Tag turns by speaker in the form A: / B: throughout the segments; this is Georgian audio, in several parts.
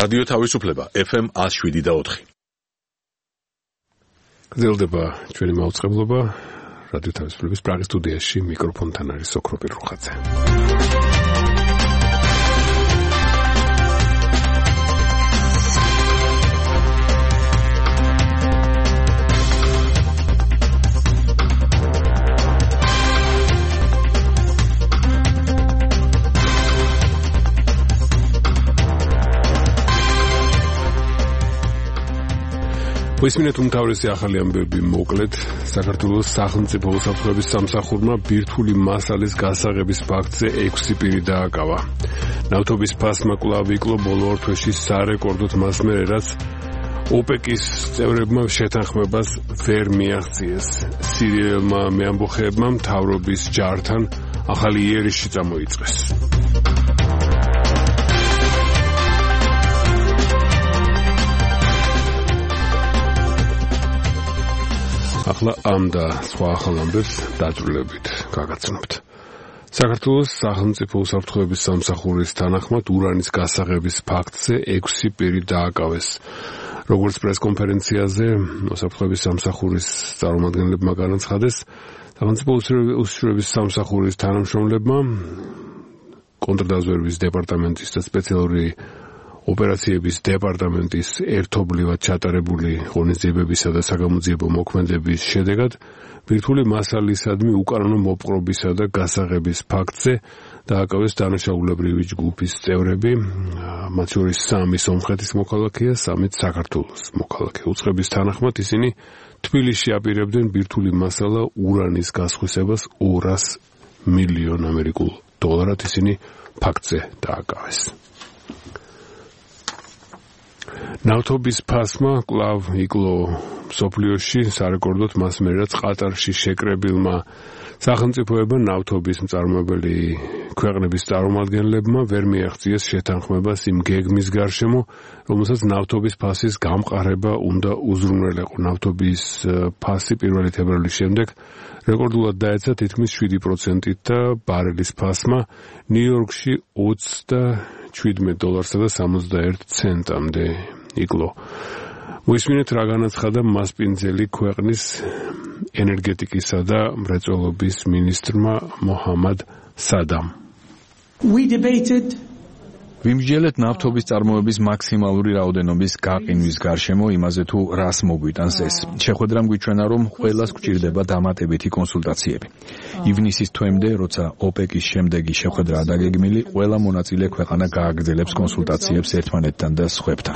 A: რადიო თავისუფლება FM 107.4.
B: გრძელდება ჩვენი მაუწყებლობა რადიო თავისუფლების პრაღის სტუდიაში მიკროფონთან არის ოქრო პირუხაძე. Მოისმინეთ უმთავრესი ახალი ამბები მოკლედ. საქართველოს სახელმწიფო უსაფრთხოების სამსახურმა ბირთვული მასალის გასაღების ფაქტზე 6 პირი დააკავა. ნავთობის ფასმა კვლავ იკლო ბოლო ორ თვეში სარეკორდოდ მას მერე, რაც ოპეკის წევრებმა შეთანხმებას ვერ მიაღწიეს. სირიელმა მეამბოხეებმა მთავრობის ჯართან ახალი იერიში წამოიწყეს. ახლა ამ და სხვა ახალ ამბებს დაძრულებით გაგაცნობთ. საქართველოს სახელმწიფო უსაფრთხოების სამსახურის თანახმად ურანის გასაღების ფაქტზე 6 პირი დააკავეს. როგორც პრესკონფერენციაზე უსაფრთხოების სამსახურის წარმომადგენლებმა განაცხადეს, სახელმწიფო უსაფრთხოების სამსახურის თანამშრომლებმა კონტრდაზვერვის დეპარტამენტის და სპეციალური ოპერაციების დეპარტამენტის ერთობლივად ჩატარებული ღონისძიებებისა და საგამოძიებო მოქმედების შედეგად ბირთვული მასალისადმი უკანონო მოპყრობისა და გასაღების ფაქტზე დააკავეს დანაშაულებრივი ჯგუფის წევრები, მათ შორის 3 სომხეთის მოქალაქეა, 3 საქართველოს მოქალაქე. უწყების თანახმად ისინი თბილისში აპირებდნენ ბირთვული მასალა ურანის გასხვისებას 200 მილიონ ამერიკულ დოლარად. ისინი ფაქტზე დააკავეს. ნავთობის ფასმა კვლავ იკლო მსოფლიოში სარეკორდოდ მას მერე, რაც ყატარში შეკრებილმა სახელმწიფოებმა ნავთობის მწარმოებელი ქვეყნების წარმომადგენლებმა ვერ მიაღწიეს შეთანხმებას იმ გეგმის გარშემო, რომელსაც ნავთობის ფასის გამყარება უნდა უზრუნველეყო. ნავთობის ფასი 1 თებერვლის შემდეგ რეკორდულად დაეცა თითქმის 7%-ით და ბარელის ფასმა ნიუ-იორკში $37.71 იკლო. მოისმინეთ რა განაცხადა მასპინძელი ქვეყნის ენერგეტიკისა და მრეწველობის მინისტრმა მოჰამად სადამ.
C: ვიმსჯელეთ ნავთობის წარმოების მაქსიმალური რაოდენობის გაყინვის გარშემო იმაზე თუ რას მოგვიტანს ეს. შეხვედრამ გვიჩვენა, რომ ყველას გვჭირდება დამატებითი კონსულტაციები. ივნისის თვემდე, როცა ოპეკის შემდეგი შეხვედრაა დაგეგმილი, ყველა მონაწილე ქვეყანა გააგრძელებს კონსულტაციებს ერთმანეთთან და სხვებთან.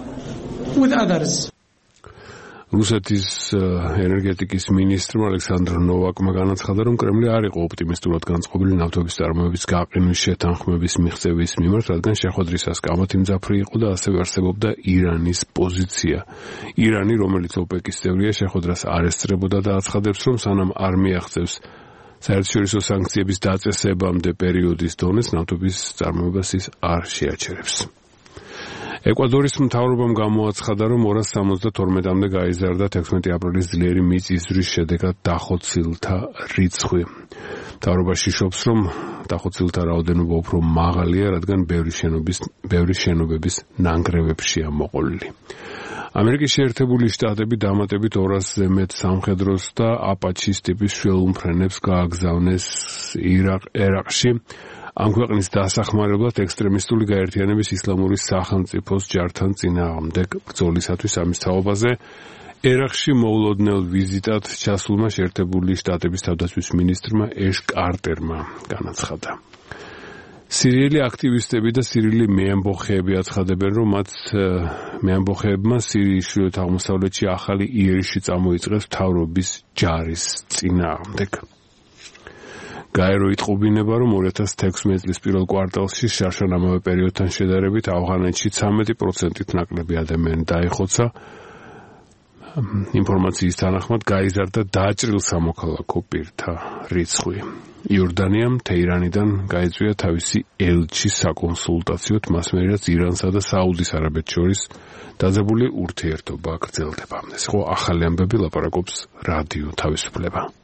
B: რუსეთის ენერგეტიკის მინისტრმა ალექსანდრ ნოვაკმა განაცხადა, რომ კრემლი არ იყო ოპტიმისტურად განწყობილი ნავთობის წარმოების გაყინვის შეთანხმების მიღწევის მიმართ, რადგან შეხვედრის ასკამოთ იმძაფრი იყო და ასევე არსებობდა ირანის პოზიცია. ირანი, რომელიც ოპეკის წევრია, შეხვედრას არ ესწრებოდა და აცხადებს, რომ სანამ არ მიაღწევს საერთაშორისო სანქციების დაწესებამდე პერიოდის დონეს, ნავთობის წარმოებას ის არ შეაჩერებს. ეკვადორის მთავრობამ გამოაცხადა, რომ 272-მდე გაიზარდა 16 აპრილის ძლიერი მიწისძვრის შედეგად დახოცილთა რიცხვი. მთავრობა შიშობს, რომ დახოცილთა რაოდენობა უფრო მაღალია, რადგან ბევრი შენობების ნანგრევებშია მოყოლილი. ამერიკის შეერთებული შტატები დამატებით 200-ზე მეტ სამხედროს და აპაჩის ტიპის შველუმფრენებს გააგზავნეს ერაყში. ამ ქვეყნის დასახმარებლად ექსტრემისტული გაერთიანების ისლამური სახელმწიფოს ჯართან წინააღმდეგ ბრძოლისათვის ამის თაობაზე ერაყში მოულოდნელ ვიზიტად ჩასულმა შეერთებული შტატების თავდაცვის მინისტრმა ეშ კარტერმა განაცხადა. სირიელი აქტივისტები და სირიელი მეამბოხეები აცხადებენ, რომ მათ მეამბოხეებმა სირიის ჩრდილოეთ აღმოსავლეთში ახალი იერიში წამოიწყეს მთავრობის ჯარის წინააღმდეგ. გაერო იტყობინება, რომ 2016 წლის პირველ კვარტალში შარშან ამავე პერიოდთან შედარებით ავღანეთში 13%-ით ნაკლები ადამიანი დაიხოცა. ინფორმაციის თანახმად გაიზარდა დაჭრილ სამოქალაქო პირთა რიცხვი. იორდანიამ თეირანიდან გაიწვია თავისი ელჩი საკონსულტაციოდ, მას მერე, რაც ირანსა და საუდის არაბეთს შორის დაძაბული ურთიერთობა გრძელდება. ეს იყო ახალი ამბები, ლაპარაკობს რადიო თავისუფლება.